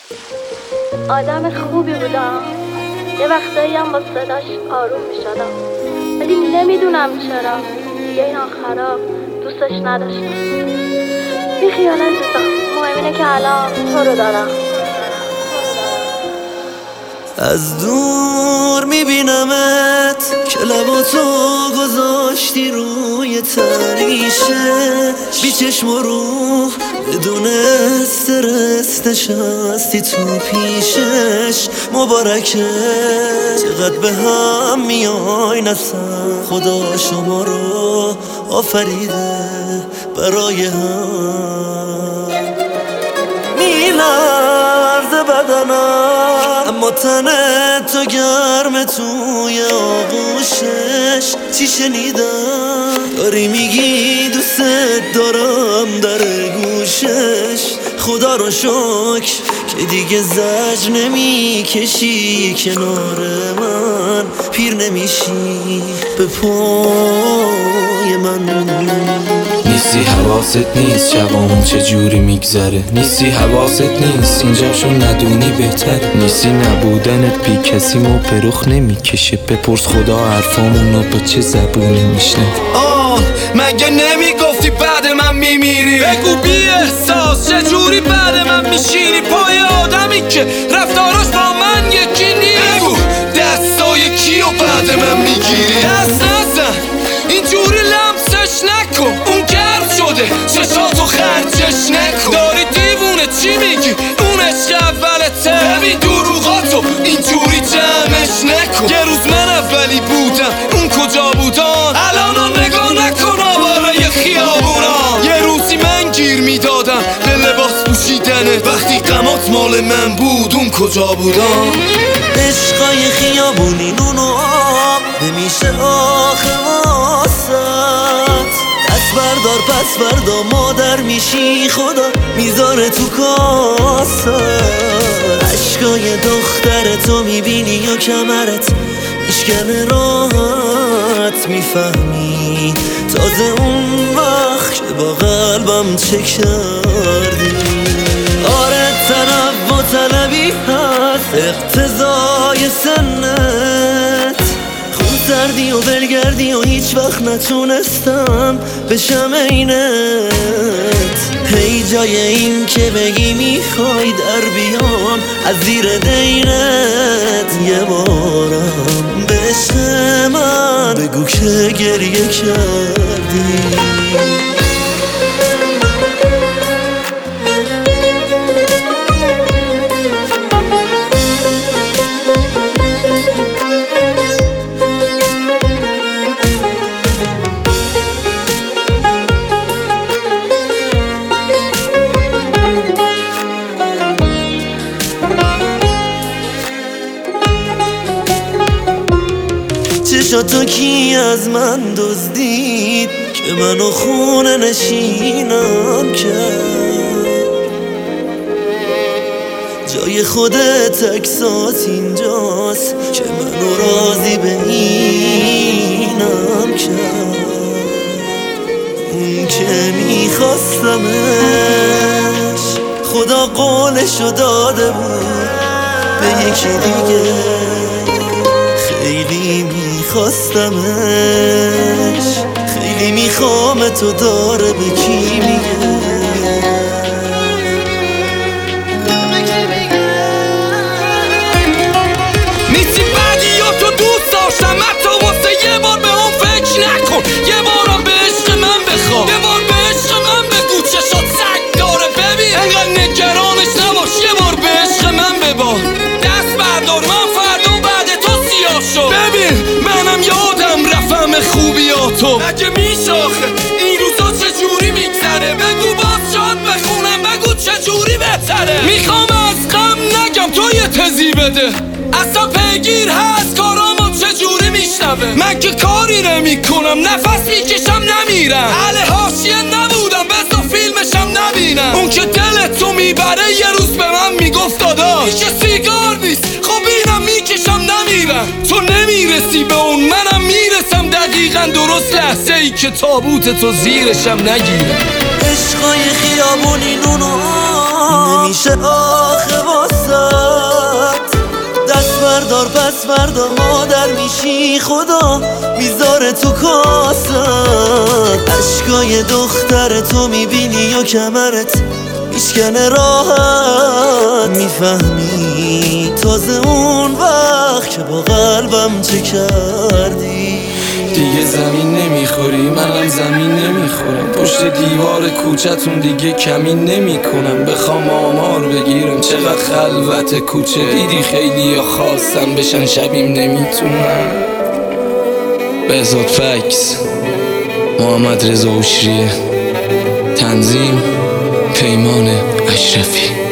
آدم خوبی بودم، یه وقتایی هم با صداش آروم میشدم، ولی نمیدونم چرا دیگه این آخرا دوستش نداشتم. بی خیال عزیزم، مهم اینه که الان تو رو دارم. از دور میبینمت که لباتو گذاشتی روی تریشه، بی چشم و روح بدون استرس نشستی تو پیشش. مبارکه چقدر به هم میای نسن، خدا شما رو آفریده برای هم. میلرزه بدنم اما تنه تو گرم توی آغوشش. چی شنیدم داری میگی دوست دارم در گوشش. خدا رو شکر که دیگه زجر نمیکشی کنار من، پیر نمیشی به پای من. نیستی حواست نیست شبامون چجوری میگذره، نیستی حواست نیست اینجاشو ندونی بهتر، نیستی نبودنت بی کسی ما پرخ نمیکشه. بپرس خدا حرفامونو با چه زبونی میشنه. مگه نمیگفتی بعد من میمیری؟ بگو بی احساس چجوری بعد من میشینی پای آدمی که رفتاراش با من یکی نیست؟ بگو دستای کیو بعد من میگیری؟ دست نزن اینجوری لمسش نکن، اون گرد شده چشاتو خرجش نکن. داری دیوونه چی میگی؟ اون عشق اولته، ببین دروغاتو اینجوری جمعش نکن. یه روز من اولی بودم اون کجا بودن؟ الان نگاه نکن آواره خیابونان. یه روزی من گیر میدادم به لباس پوشیدنه، وقتی غمات مال من بود اون کجا بودن؟ عشقای خیابونی نون و آب نمیشه آخه واسط. دست بردار پس بردا مادر میشی، خدا میذاره تو کاسه. عشقای دختر تو میبینی یا کمرت میشکنه راحت میفهمی تازه اون وقت که با قلبم چه کردی. آره طرف و طلبی هست اقتضای سنت، خون سردی و بلگردی و هیچ وقت نتونستم بشم اینت. هی جای این که بگی میخوای در بیام از زیر دینت، یه بارم به عشق من بگو که گریه کردی. چشاتو کی از من دزدید که منو خونه نشینم کرد؟ جای خودت اکسات اینجاست که منو راضی به اینم کرد. اون که میخواستمش خدا قولشو داده بود به یکی دیگه، خیلی میخواستمش، خیلی میخوام تو داره به کی میگه. نیستی بدی یا تو دوست داشتم، حتی واسه یه بار به اون فکر نکن. یه بارم به عشق من بخواه، یه بار به عشق من بگو چشات سگ داره. ببین انقدر نگرانش نباش، یه بار به عشق من ببار. دست بردار من فردا بعد تو سیاه شد. ببین منم یادم رفم خوبیاتو، مگه میشه آخه این روزا چجوری میگذره؟ بگو باز شاد بخونم، بگو چجوری بهتره. میخوام از غم نگم تو یه تزی بده، اصلا پیگیر هست کارامو چجوری میشنوه. من که کاری نمی کنم نفس میکشم نمیرم، اهل حاشیه نبودم بذار فیلمشم نبینم. اون که دلتو میبره یه روز به من میگفت داداش هیچ سیگار نیست، خب اینم میکشم نمیرم. تو نمیرسی به اون منم میرسم دقیقا درست لحظه ای که تابوت تو زیرشم نگیرم. عشقای خیابونی نونو نمیشه میشه آخه واسد. دست بردار پس فردا مادر میشی، خدا میذاره تو کاست. اشکای دختر تو میبینی و کمرت میشکنه راحت. میفهمی تازه اون وقت که با قلبم چه کردی. دیگه زمین نمیخوری منم زمین نمیخورم، پشت دیوار کوچتون دیگه کمین نمیکنم. بخوام آمار بگیرم چقدر خلوت کوچه، دیدی خیلی یا خواستن بشن شبیم نمیتونم. بهزاد فکس، محمد رضا عشریه، تنظیم پیمان اشرفی.